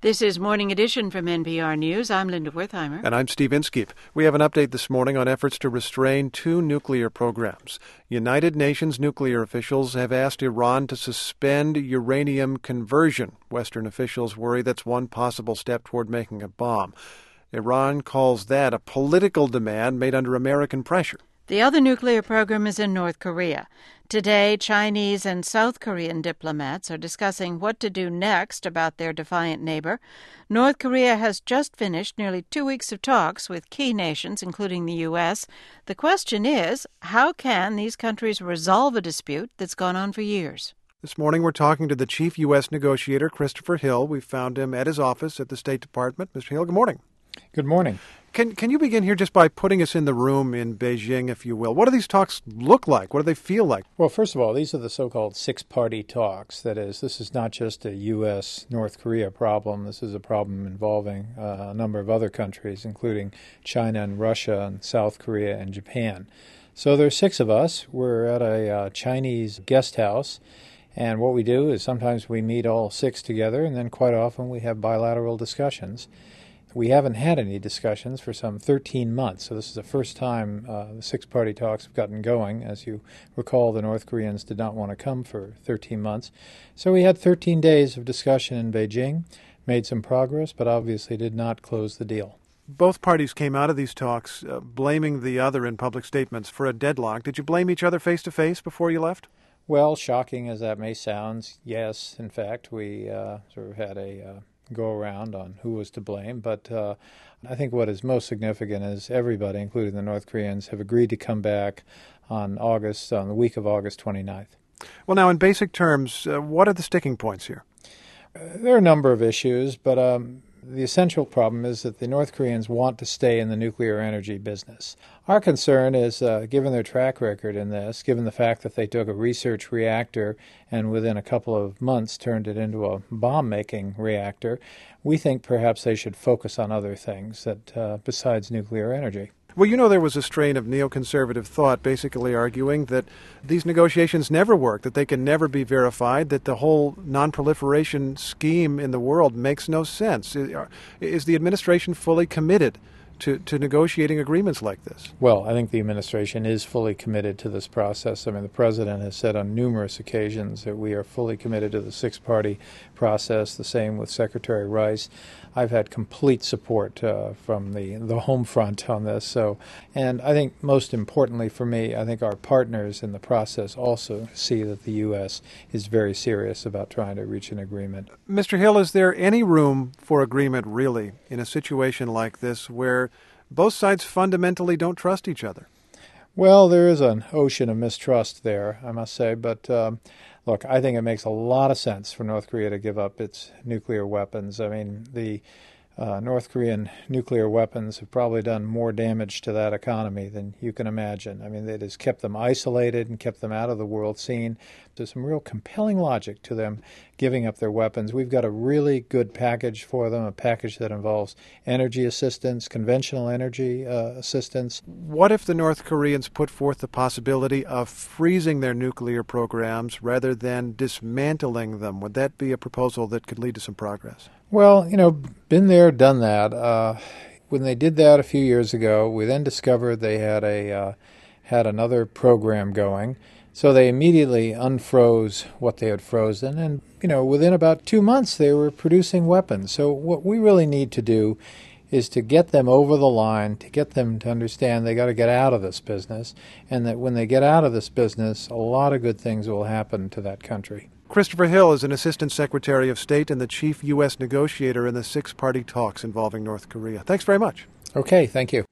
This is Morning Edition from NPR News. I'm Linda Wertheimer. And I'm Steve Inskeep. We have an update this morning on efforts to restrain two nuclear programs. United Nations nuclear officials have asked Iran to suspend uranium conversion. Western officials worry that's one possible step toward making a bomb. Iran calls that a political demand made under American pressure. The other nuclear program is in North Korea. Today, Chinese and South Korean diplomats are discussing what to do next about their defiant neighbor. North Korea has just finished nearly 2 weeks of talks with key nations, including the U.S. The question is, how can these countries resolve a dispute that's gone on for years? This morning we're talking to the chief U.S. negotiator, Christopher Hill. We found him at his office at the State Department. Mr. Hill, good morning. Good morning. Can you begin here just by putting us in the room in Beijing, if you will? What do these talks look like? What do they feel like? Well, first of all, these are the so-called six-party talks. That is, this is not just a U.S.-North Korea problem. This is a problem involving a number of other countries, including China and Russia and South Korea and Japan. So there are six of us. We're at a Chinese guest house. And what we do is sometimes we meet all six together, and then quite often we have bilateral discussions. We haven't had any discussions for some 13 months, so this is the first time the six-party talks have gotten going. As you recall, the North Koreans did not want to come for 13 months. So we had 13 days of discussion in Beijing, made some progress, but obviously did not close the deal. Both parties came out of these talks blaming the other in public statements for a deadlock. Did you blame each other face-to-face before you left? Well, shocking as that may sound, yes. In fact, we sort of had a go around on who was to blame, but I think what is most significant is everybody, including the North Koreans, have agreed to come back on the week of August 29th. Well, now, in basic terms, what are the sticking points here? There are a number of issues, but the essential problem is that the North Koreans want to stay in the nuclear energy business. Our concern is, given their track record in this, given the fact that they took a research reactor and within a couple of months turned it into a bomb-making reactor, we think perhaps they should focus on other things that besides nuclear energy. Well, you know, there was a strain of neoconservative thought basically arguing that these negotiations never work, that they can never be verified, that the whole nonproliferation scheme in the world makes no sense. Is the administration fully committed to negotiating agreements like this? Well, I think the administration is fully committed to this process. I mean, the president has said on numerous occasions that we are fully committed to the six-party process, the same with Secretary Rice. I've had complete support from the home front on this. And I think most importantly for me, I think our partners in the process also see that the U.S. is very serious about trying to reach an agreement. Mr. Hill, is there any room for agreement, really, in a situation like this where both sides fundamentally don't trust each other? Well, there is an ocean of mistrust there, I must say, but look, I think it makes a lot of sense for North Korea to give up its nuclear weapons. I mean, the North Korean nuclear weapons have probably done more damage to that economy than you can imagine. I mean, it has kept them isolated and kept them out of the world scene. There's some real compelling logic to them giving up their weapons. We've got a really good package for them, a package that involves energy assistance, conventional energy assistance. What if the North Koreans put forth the possibility of freezing their nuclear programs rather than dismantling them? Would that be a proposal that could lead to some progress? Well, you know, been there, done that. When they did that a few years ago, we then discovered they had another program going. So they immediately unfroze what they had frozen, and within about 2 months they were producing weapons. So what we really need to do is to get them over the line, to get them to understand they got to get out of this business, and that when they get out of this business, a lot of good things will happen to that country. Christopher Hill is an Assistant Secretary of State and the chief U.S. negotiator in the six-party talks involving North Korea. Thanks very much. Okay, thank you.